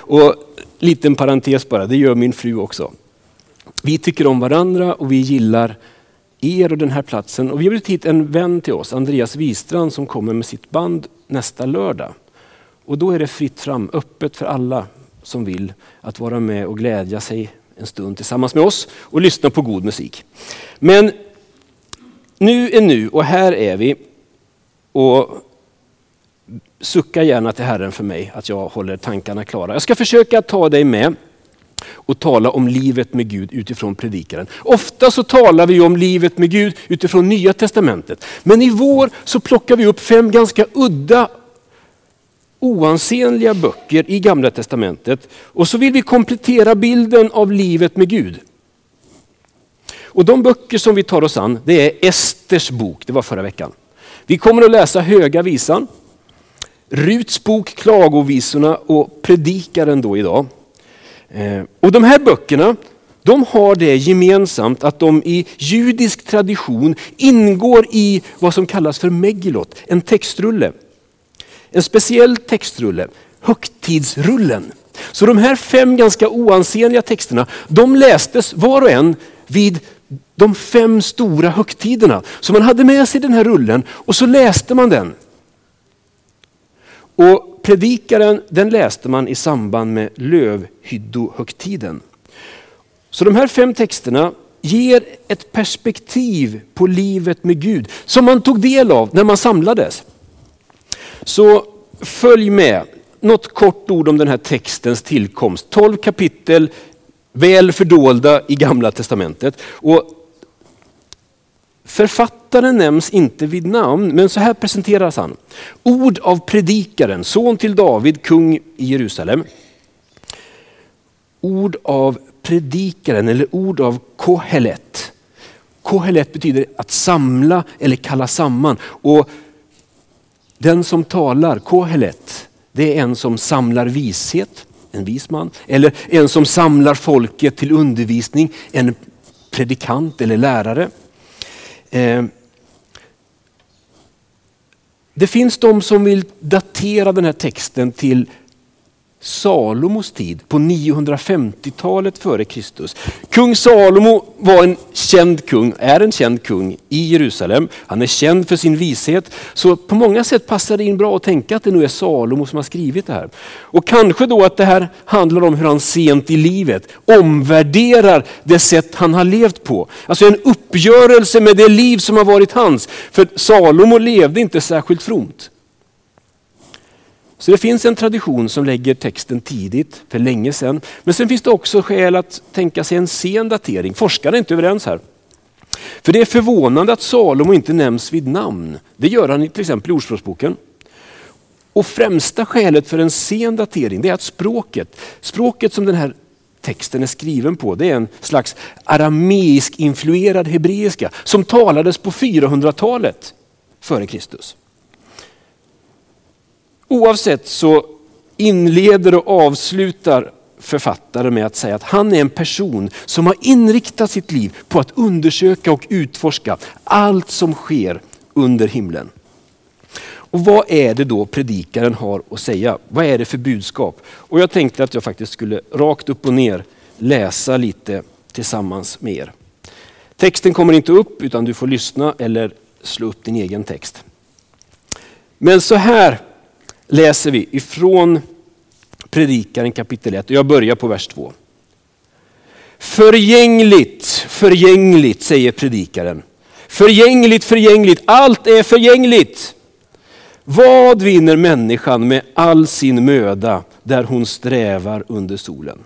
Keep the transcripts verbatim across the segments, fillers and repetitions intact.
Och liten parentes bara, det gör min fru också. Vi tycker om varandra och vi gillar er och den här platsen. Och vi har bjudit hit en vän till oss, Andreas Wistrand, som kommer med sitt band nästa lördag. Och då är det fritt fram, öppet för alla som vill att vara med och glädja sig en stund tillsammans med oss och lyssna på god musik. Men nu är nu och här är vi, och sucka gärna till Herren för mig att jag håller tankarna klara. Jag ska försöka ta dig med och tala om livet med Gud utifrån predikaren. Ofta så talar vi om livet med Gud utifrån Nya testamentet. Men i vår så plockar vi upp fem ganska udda, oansenliga böcker i Gamla testamentet. Och så vill vi komplettera bilden av livet med Gud. Och de böcker som vi tar oss an, det är Esters bok, det var förra veckan. Vi kommer att läsa Höga visan, Ruts bok, Klagovisorna och Predikaren då idag. Och de här böckerna, de har det gemensamt att de i judisk tradition ingår i vad som kallas för Megillot, en textrulle. En speciell textrulle, högtidsrullen. Så de här fem ganska oansenliga texterna, de lästes var och en vid de fem stora högtiderna. Så man hade med sig den här rullen och så läste man den. Och predikaren, den läste man i samband med lövhyddohögtiden. Så de här fem texterna ger ett perspektiv på livet med Gud som man tog del av när man samlades. Så följ med. Något kort ord om den här textens tillkomst. tolv kapitel, väl fördolda i Gamla testamentet. Och författaren nämns inte vid namn, men så här presenteras han. Ord av predikaren, son till David, kung i Jerusalem. Ord av predikaren eller ord av Kohelet. Kohelet betyder att samla eller kalla samman. Och den som talar, Kohelet, det är en som samlar vishet, en vis man. Eller en som samlar folket till undervisning, en predikant eller lärare. Eh, det finns de som vill datera den här texten till Salomos tid på niohundrafemtiotalet före Kristus. Kung Salomo var en känd kung, är en känd kung i Jerusalem. Han är känd för sin vishet. Så på många sätt passar det in bra att tänka att det nu är Salomo som har skrivit det här. Och kanske då att det här handlar om hur han sent i livet omvärderar det sätt han har levt på. Alltså en uppgörelse med det liv som har varit hans. För Salomo levde inte särskilt fromt. Så det finns en tradition som lägger texten tidigt, för länge sedan. Men sen finns det också skäl att tänka sig en sen datering. Forskare är inte överens här. För det är förvånande att Salomo inte nämns vid namn. Det gör han i till exempel i Ordspråksboken. Och främsta skälet för en sen datering, det är att språket, språket som den här texten är skriven på, det är en slags arameisk influerad hebreiska som talades på fyrahundratalet före Kristus. Oavsett så inleder och avslutar författare med att säga att han är en person som har inriktat sitt liv på att undersöka och utforska allt som sker under himlen. Och vad är det då predikaren har att säga? Vad är det för budskap? Och jag tänkte att jag faktiskt skulle rakt upp och ner läsa lite tillsammans med er. Texten kommer inte upp utan du får lyssna eller slå upp din egen text. Men så här läser vi ifrån Predikaren kapitel ett och jag börjar på vers två. Förgängligt, förgängligt säger predikaren. Förgängligt, förgängligt, allt är förgängligt. Vad vinner människan med all sin möda där hon strävar under solen?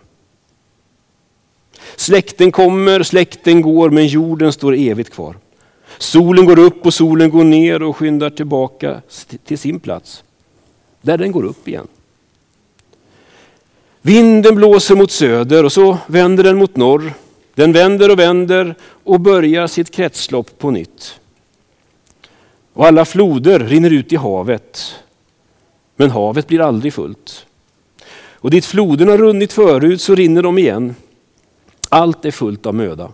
Släkten kommer, släkten går, men jorden står evigt kvar. Solen går upp och solen går ner och skyndar tillbaka till sin plats. Där den går upp igen. Vinden blåser mot söder och så vänder den mot norr. Den vänder och vänder och börjar sitt kretslopp på nytt. Och alla floder rinner ut i havet. Men havet blir aldrig fullt. Och dit floderna runnit förut så rinner de igen. Allt är fullt av möda.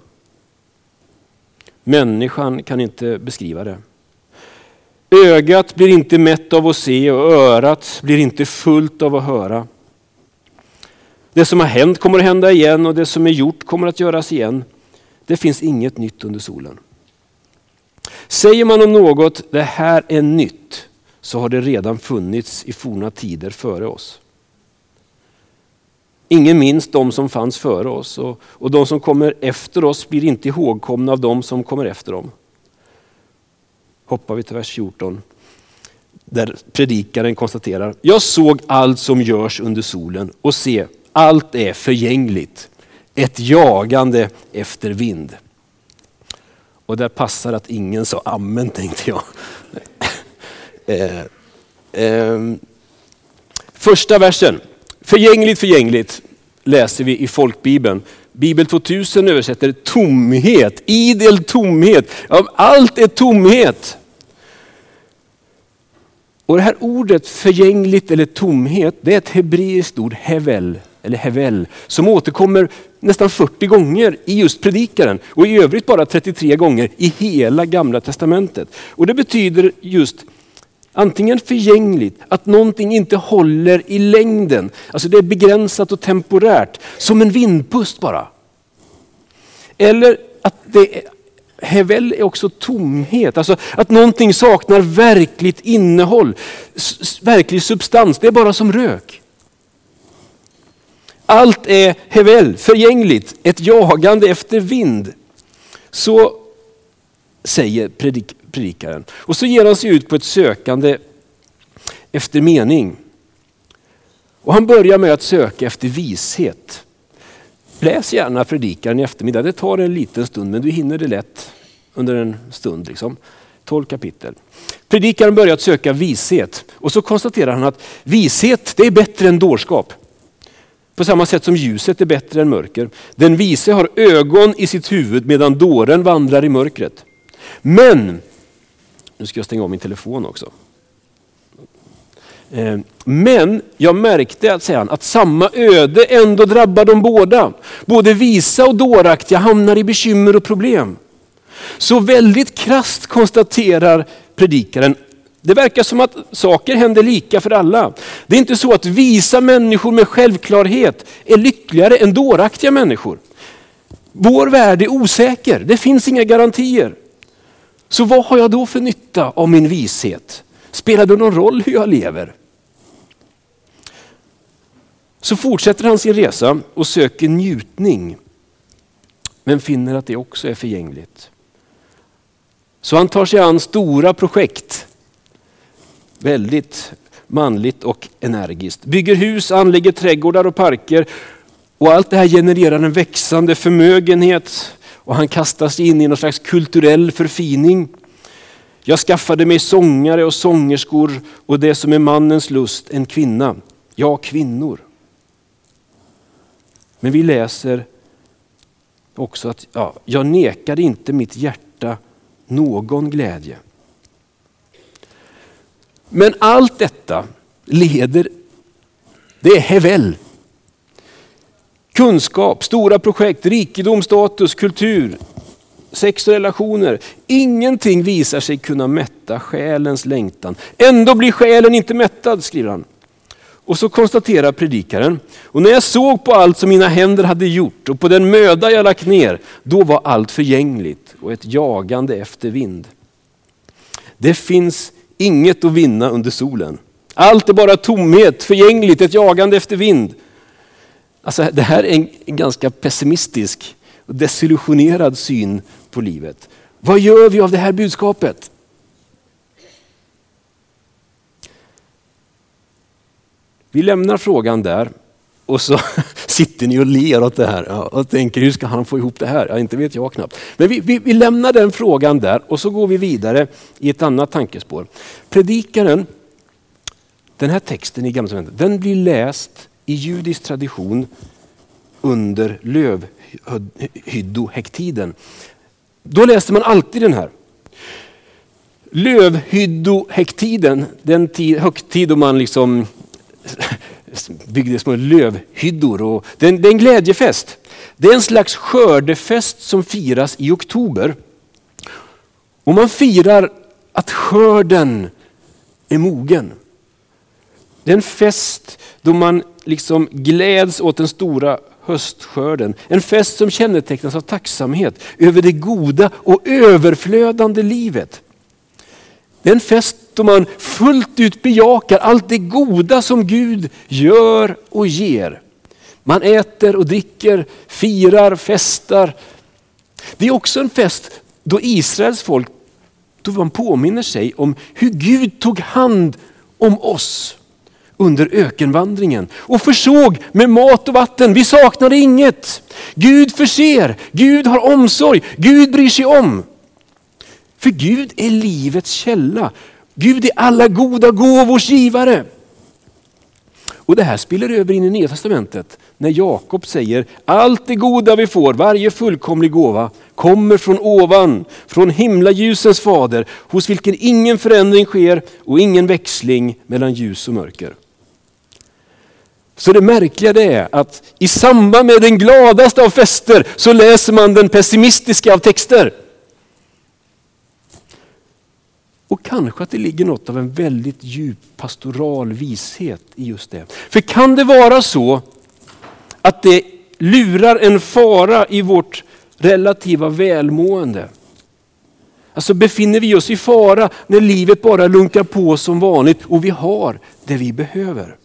Människan kan inte beskriva det. Ögat blir inte mätt av att se och örat blir inte fullt av att höra. Det som har hänt kommer att hända igen och det som är gjort kommer att göras igen. Det finns inget nytt under solen. Säger man om något, det här är nytt, så har det redan funnits i forna tider före oss. Ingen minns de som fanns före oss och, och de som kommer efter oss blir inte ihågkomna av de som kommer efter dem. Hoppar vi till vers fjorton. Där predikaren konstaterar: jag såg allt som görs under solen och se, allt är förgängligt. Ett jagande efter vind. Och där passar att ingen sa amen, tänkte jag. eh, eh, första versen. Förgängligt, förgängligt läser vi i folkbibeln. Bibel tvåtusen översätter tomhet, idel tomhet. Allt är tomhet. Och det här ordet förgängligt eller tomhet, det är ett hebreiskt ord, hevel, eller hevel, som återkommer nästan fyrtio gånger i just predikaren och i övrigt bara trettiotre gånger i hela gamla testamentet. Och det betyder just antingen förgängligt, att någonting inte håller i längden. Alltså det är begränsat och temporärt, som en vindpust bara. Eller att det är, hevel är också tomhet. Alltså att någonting saknar verkligt innehåll, s- verklig substans. Det är bara som rök. Allt är hevel, förgängligt, ett jagande efter vind. Så säger predik- predikaren. Och så ger han sig ut på ett sökande efter mening. Och han börjar med att söka efter vishet. Läs gärna predikaren i eftermiddag. Det tar en liten stund, men du hinner det lätt under en stund. Liksom. tolv kapitel. Predikaren börjar att söka vishet. Och så konstaterar han att vishet, det är bättre än dårskap. På samma sätt som ljuset är bättre än mörker. Den vise har ögon i sitt huvud medan dåren vandrar i mörkret. Men, nu ska jag stänga av min telefon också. Men jag märkte att, säga, att samma öde ändå drabbar dem båda. Både visa och dåraktiga hamnar i bekymmer och problem. Så väldigt krasst konstaterar predikaren, det verkar som att saker händer lika för alla. Det är inte så att visa människor med självklarhet är lyckligare än dåraktiga människor. Vår värld är osäker, det finns inga garantier. Så vad har jag då för nytta av min vishet? Spelar det någon roll hur jag lever? Så fortsätter han sin resa och söker njutning. Men finner att det också är förgängligt. Så han tar sig an stora projekt. Väldigt manligt och energiskt. Bygger hus, anlägger trädgårdar och parker. Och allt det här genererar en växande förmögenhet. Och han kastar sig in i någon slags kulturell förfining. Jag skaffade mig sångare och sångerskor och det som är mannens lust, en kvinna. Ja, kvinnor. Men vi läser också att ja, jag nekade inte mitt hjärta någon glädje. Men allt detta leder, det är hevel. Kunskap, stora projekt, rikedom, status, kultur, sex och relationer. Ingenting visar sig kunna mätta själens längtan. Ändå blir själen inte mättad, skriver han. Och så konstaterar predikaren. Och när jag såg på allt som mina händer hade gjort och på den möda jag lagt ner, då var allt förgängligt och ett jagande efter vind. Det finns inget att vinna under solen. Allt är bara tomhet, förgängligt, ett jagande efter vind. Alltså det här är en ganska pessimistisk och desillusionerad syn på livet. Vad gör vi av det här budskapet? Vi lämnar frågan där och så sitter ni och ler åt det här och tänker hur ska han få ihop det här? Ja, inte vet jag knappt. Men vi, vi, vi lämnar den frågan där och så går vi vidare i ett annat tankespår. Predikaren, den här texten i Gamla testamentet, den blir läst i judisk tradition under lövhyddohögtiden. Då läste man alltid den här. Lövhyddohögtiden, den tid, högtid då man liksom byggde små lövhyddor. Och det, är en, det är en glädjefest. Det är en slags skördefest som firas i oktober. Och man firar att skörden är mogen. Det är en fest då man liksom gläds åt den stora höstskörden. En fest som kännetecknas av tacksamhet över det goda och överflödande livet. Det är en fest då man fullt ut bejakar allt det goda som Gud gör och ger. Man äter och dricker, firar, festar. Det är också en fest då Israels folk, då man påminner sig om hur Gud tog hand om oss under ökenvandringen och försåg med mat och vatten. Vi saknade inget. Gud förser, Gud har omsorg, Gud bryr sig om. För Gud är livets källa. Gud är alla goda gåvors givare. Och det här spiller över in i Nya testamentet. När Jakob säger, allt det goda vi får, varje fullkomlig gåva, kommer från ovan, från himlaljusens fader, hos vilken ingen förändring sker och ingen växling mellan ljus och mörker. Så det märkliga det är att i samband med den gladaste av fester så läser man den pessimistiska av texter. Och kanske att det ligger något av en väldigt djup pastoral vishet i just det. För kan det vara så att det lurar en fara i vårt relativa välmående? Alltså befinner vi oss i fara när livet bara lunkar på som vanligt och vi har det vi behöver?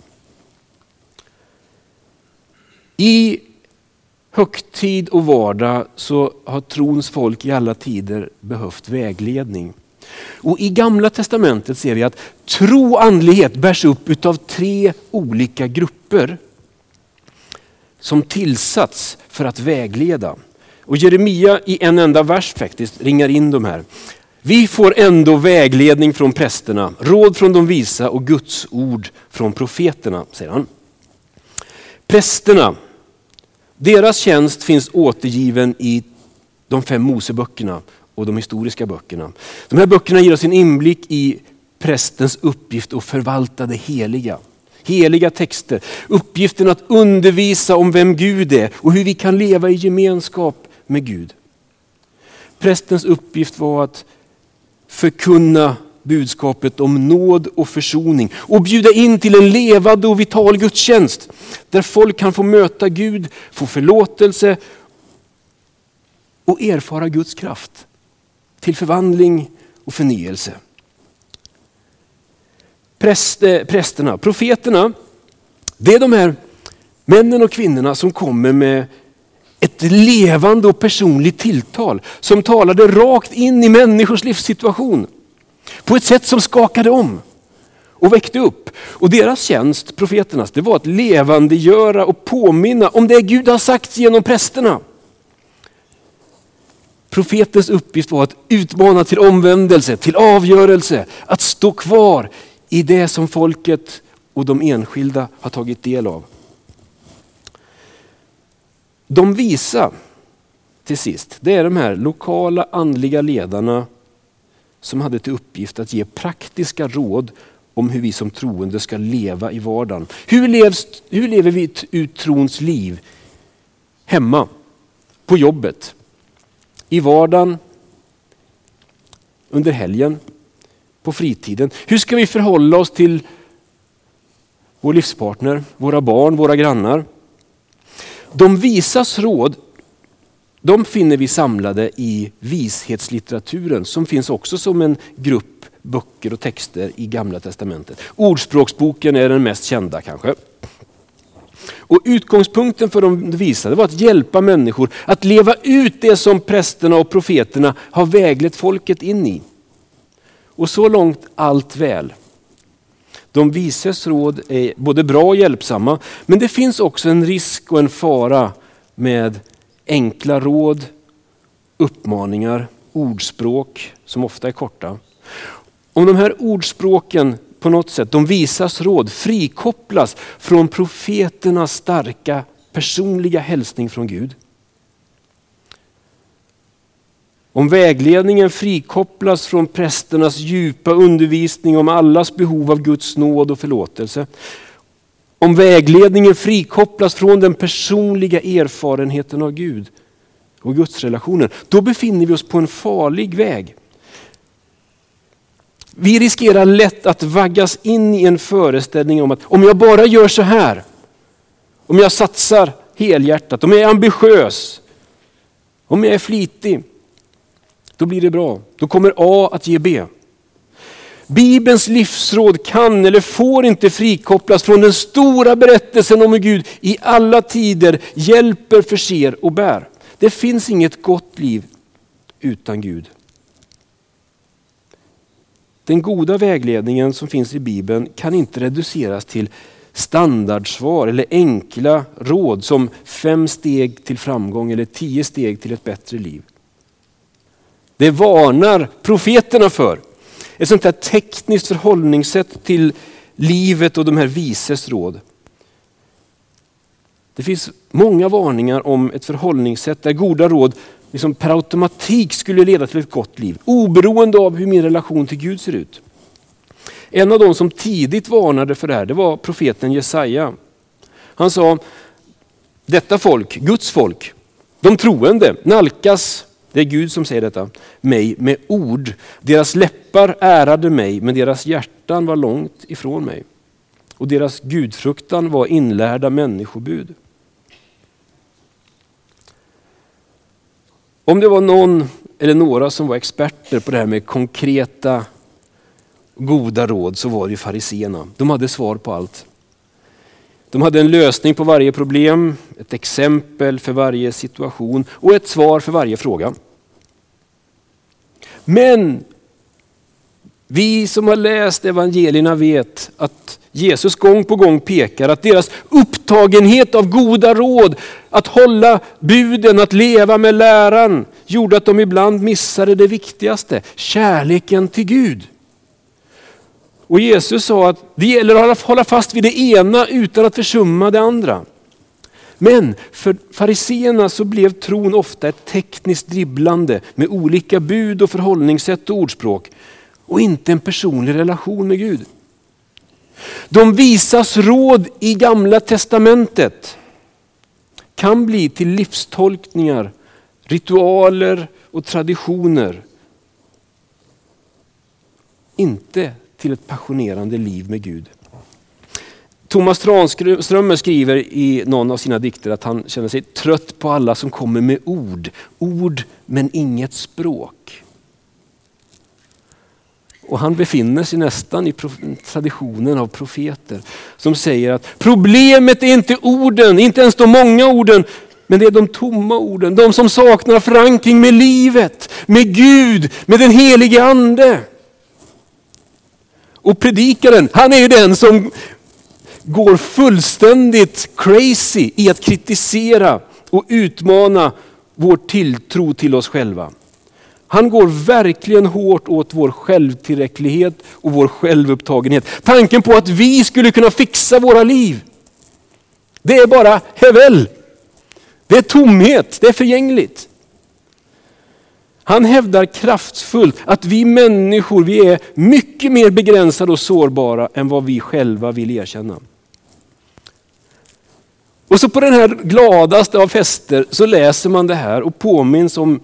I högtid och vardag så har trons folk i alla tider behövt vägledning. Och i Gamla testamentet ser vi att tro och andlighet bärs upp utav tre olika grupper som tillsats för att vägleda. Och Jeremia i en enda vers faktiskt ringar in de här. Vi får ändå vägledning från prästerna, råd från de visa och Guds ord från profeterna, säger han. Prästerna, deras tjänst finns återgiven i de fem Moseböckerna och de historiska böckerna. De här böckerna ger oss en inblick i prästens uppgift att förvalta det heliga. Heliga texter. Uppgiften att undervisa om vem Gud är och hur vi kan leva i gemenskap med Gud. Prästens uppgift var att förkunna budskapet om nåd och försoning och bjuda in till en levande och vital gudstjänst där folk kan få möta Gud, få förlåtelse och erfara Guds kraft till förvandling och förnyelse. Präst, prästerna, profeterna, det är de här männen och kvinnorna som kommer med ett levande och personligt tilltal som talade rakt in i människors livssituation på ett sätt som skakade om och väckte upp. Och deras tjänst, profeternas, det var att levandegöra och påminna om det Gud har sagt genom prästerna. Profetens uppgift var att utmana till omvändelse, till avgörelse, att stå kvar i det som folket och de enskilda har tagit del av. De visa till sist, det är de här lokala andliga ledarna som hade till uppgift att ge praktiska råd om hur vi som troende ska leva i vardagen. Hur, levs, hur lever vi ut trons liv hemma, på jobbet, i vardagen, under helgen, på fritiden? Hur ska vi förhålla oss till vår livspartner, våra barn, våra grannar? De visas råd, de finner vi samlade i vishetslitteraturen som finns också som en grupp böcker och texter i Gamla testamentet. Ordspråksboken är den mest kända kanske. Och utgångspunkten för de visade var att hjälpa människor att leva ut det som prästerna och profeterna har väglett folket in i. Och så långt allt väl. De vises råd är både bra och hjälpsamma, men det finns också en risk och en fara med enkla råd, uppmaningar, ordspråk som ofta är korta. Om de här ordspråken på något sätt, de visas råd, frikopplas från profeternas starka personliga hälsning från Gud. Om vägledningen frikopplas från prästernas djupa undervisning om allas behov av Guds nåd och förlåtelse. Om vägledningen frikopplas från den personliga erfarenheten av Gud och Guds relationen, då befinner vi oss på en farlig väg. Vi riskerar lätt att vaggas in i en föreställning om att om jag bara gör så här, om jag satsar helhjärtat, om jag är ambitiös, om jag är flitig, då blir det bra. Då kommer A att ge B. Bibelns livsråd kan eller får inte frikopplas från den stora berättelsen om hur Gud i alla tider hjälper, förser och bär. Det finns inget gott liv utan Gud. Den goda vägledningen som finns i Bibeln kan inte reduceras till standardsvar eller enkla råd som fem steg till framgång eller tio steg till ett bättre liv. Det varnar profeterna för. Ett sånt här tekniskt förhållningssätt till livet och de här vises råd. Det finns många varningar om ett förhållningssätt där goda råd liksom per automatik skulle leda till ett gott liv. Oberoende av hur min relation till Gud ser ut. En av de som tidigt varnade för det här, det var profeten Jesaja. Han sa, detta folk, Guds folk, de troende nalkas, det är Gud som säger detta, mig med ord. Deras läppar ärade mig, men deras hjärtan var långt ifrån mig. Och deras gudfruktan var inlärda människobud. Om det var någon eller några som var experter på det här med konkreta goda råd, så var det ju fariseerna. De hade svar på allt. De hade en lösning på varje problem, ett exempel för varje situation och ett svar för varje fråga. Men vi som har läst evangelierna vet att Jesus gång på gång pekar att deras upptagenhet av goda råd, att hålla buden, att leva med läran, gjorde att de ibland missade det viktigaste, kärleken till Gud. Och Jesus sa att det gäller att hålla fast vid det ena utan att försumma det andra. Men för fariseerna så blev tron ofta ett tekniskt dribblande med olika bud och förhållningssätt och ordspråk och inte en personlig relation med Gud. De visas råd i Gamla testamentet kan bli till livstolkningar, ritualer och traditioner. Inte till ett passionerande liv med Gud. Thomas Tranströmer skriver i någon av sina dikter att han känner sig trött på alla som kommer med ord. Ord men inget språk. Och han befinner sig nästan i traditionen av profeter som säger att problemet är inte orden, inte ens de många orden, men det är de tomma orden. De som saknar förankring med livet, med Gud, med den helige ande. Och predikaren, han är ju den som går fullständigt crazy i att kritisera och utmana vår tilltro till oss själva. Han går verkligen hårt åt vår självtillräcklighet och vår självupptagenhet. Tanken på att vi skulle kunna fixa våra liv. Det är bara hevel. Det är tomhet, det är förgängligt. Han hävdar kraftfullt att vi människor, vi är mycket mer begränsade och sårbara än vad vi själva vill erkänna. Och så på den här gladaste av fester så läser man det här och påminns om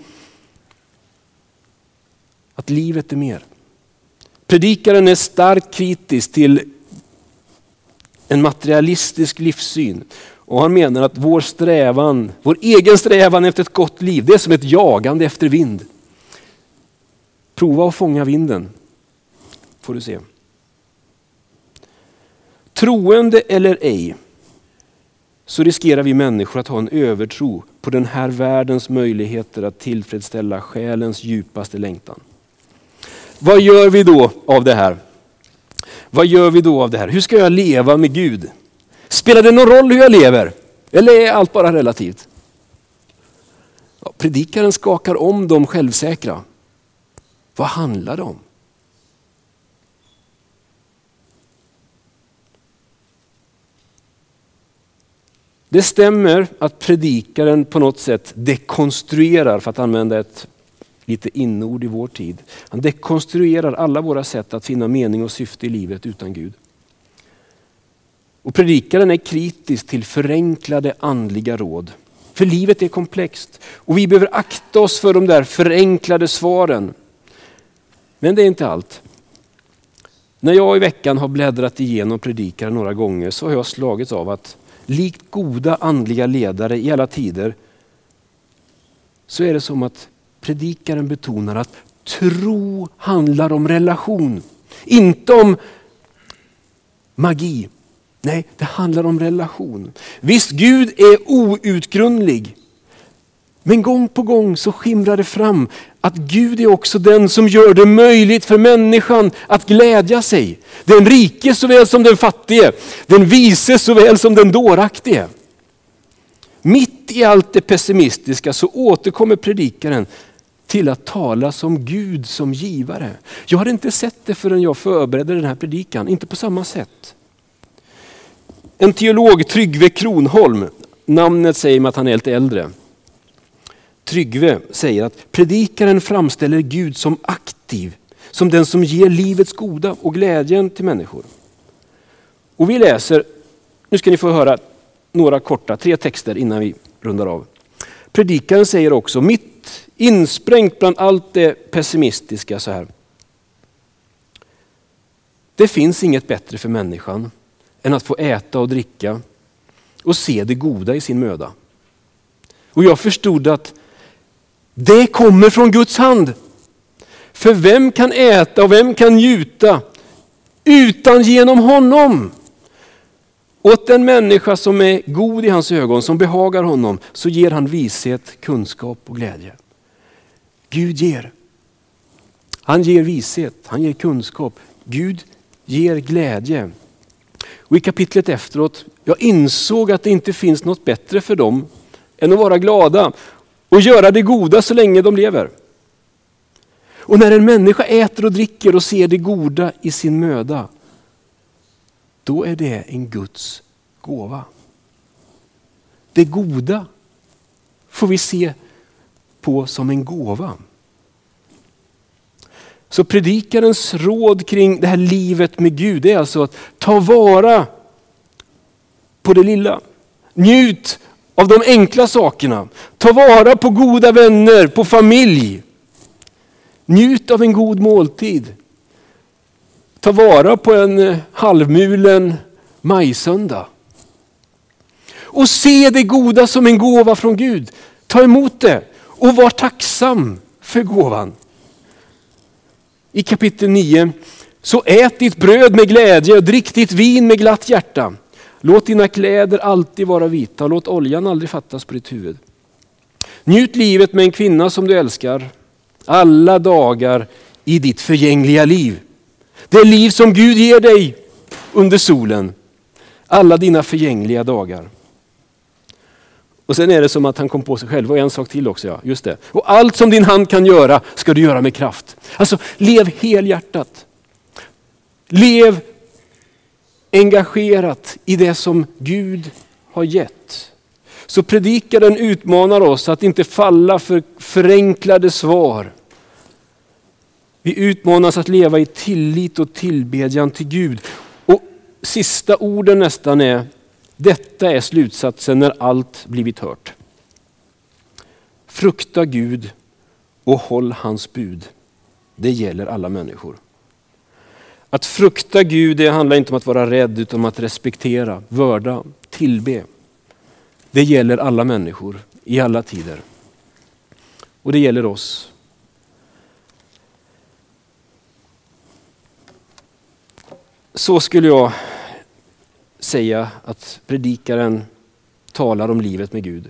att livet är mer. Predikaren är starkt kritisk till en materialistisk livssyn. Och han menar att vår strävan, vår egen strävan efter ett gott liv, det är som ett jagande efter vind. Prova att fånga vinden, får du se. Troende eller ej, så riskerar vi människor att ha en övertro på den här världens möjligheter att tillfredsställa själens djupaste längtan. Vad gör vi då av det här? Vad gör vi då av det här? Hur ska jag leva med Gud? Spelar det någon roll hur jag lever? Eller är allt bara relativt? Ja, predikaren skakar om de självsäkra. Vad handlar det om? Det stämmer att predikaren på något sätt dekonstruerar, för att använda ett lite inord i vår tid. Han dekonstruerar alla våra sätt att finna mening och syfte i livet utan Gud. Och predikaren är kritisk till förenklade andliga råd. För livet är komplext och vi behöver akta oss för de där förenklade svaren. Men det är inte allt. När jag i veckan har bläddrat igenom predikare några gånger så har jag slagits av att likt goda andliga ledare i alla tider så är det som att predikaren betonar att tro handlar om relation. Inte om magi. Nej, det handlar om relation. Visst, Gud är outgrundlig. Men gång på gång så skimrar det fram att Gud är också den som gör det möjligt för människan att glädja sig. Den rike såväl som den fattige. Den vise såväl som den dåraktige. Mitt i allt det pessimistiska så återkommer predikaren till att tala som Gud som givare. Jag hade inte sett det förrän jag förberedde den här predikan. Inte på samma sätt. En teolog, Tryggve Kronholm, namnet säger mig att han är lite äldre. Tryggve säger att predikaren framställer Gud som aktiv, som den som ger livets goda och glädjen till människor. Och vi läser, nu ska ni få höra några korta, tre texter innan vi rundar av. Predikaren säger också, mitt insprängt bland allt det pessimistiska så här. Det finns inget bättre för människan än att få äta och dricka och se det goda i sin möda. Och jag förstod att det kommer från Guds hand. För vem kan äta och vem kan njuta utan genom honom? Åt den människa som är god i hans ögon, som behagar honom, så ger han vishet, kunskap och glädje. Gud ger. Han ger vishet, han ger kunskap. Gud ger glädje. Och i kapitlet efteråt, jag insåg att det inte finns något bättre för dem än att vara glada och göra det goda så länge de lever. Och när en människa äter och dricker och ser det goda i sin möda, då är det en Guds gåva. Det goda får vi se på som en gåva. Så predikarens råd kring det här livet med Gud är alltså att ta vara på det lilla. Njut av de enkla sakerna. Ta vara på goda vänner, på familj. Njut av en god måltid. Ta vara på en halvmulen majsöndag. Och se det goda som en gåva från Gud. Ta emot det och var tacksam för gåvan. I kapitel nio, så ät ditt bröd med glädje och drick ditt vin med glatt hjärta. Låt dina kläder alltid vara vita och låt oljan aldrig fattas på ditt huvud. Njut livet med en kvinna som du älskar alla dagar i ditt förgängliga liv. Det liv som Gud ger dig under solen. Alla dina förgängliga dagar. Och sen är det som att han kom på sig själv. Och en sak till också, ja. Just det. Och allt som din hand kan göra ska du göra med kraft. Alltså, lev helhjärtat. Lev engagerat i det som Gud har gett. Så predikaren utmanar oss att inte falla för förenklade svar. Vi utmanas att leva i tillit och tillbedjan till Gud. Och sista orden nästan är, detta är slutsatsen när allt blivit hört. Frukta Gud och håll hans bud. Det gäller alla människor. Att frukta Gud, det handlar inte om att vara rädd utan om att respektera, vörda, tillbe. Det gäller alla människor i alla tider. Och det gäller oss. Så skulle jag säga att predikaren talar om livet med Gud.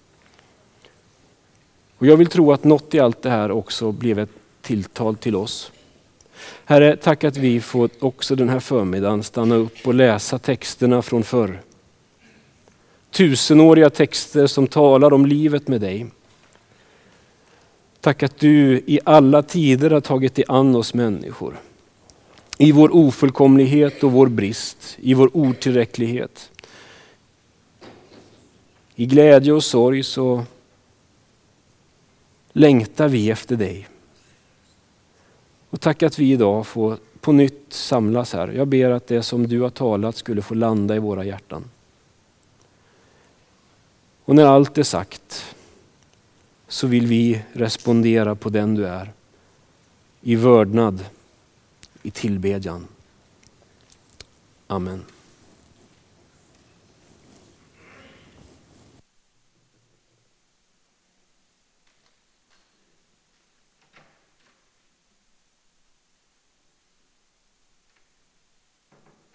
Och jag vill tro att något i allt det här också blev ett tilltal till oss. Herre, tack att vi får också den här förmiddagen stanna upp och läsa texterna från förr. Tusenåriga texter som talar om livet med dig. Tack att du i alla tider har tagit dig an oss människor. I vår ofullkomlighet och vår brist, i vår otillräcklighet. I glädje och sorg så längtar vi efter dig. Och tack att vi idag får på nytt samlas här. Jag ber att det som du har talat skulle få landa i våra hjärtan. Och när allt är sagt så vill vi respondera på den du är. I vördnad, i tillbedjan. Amen.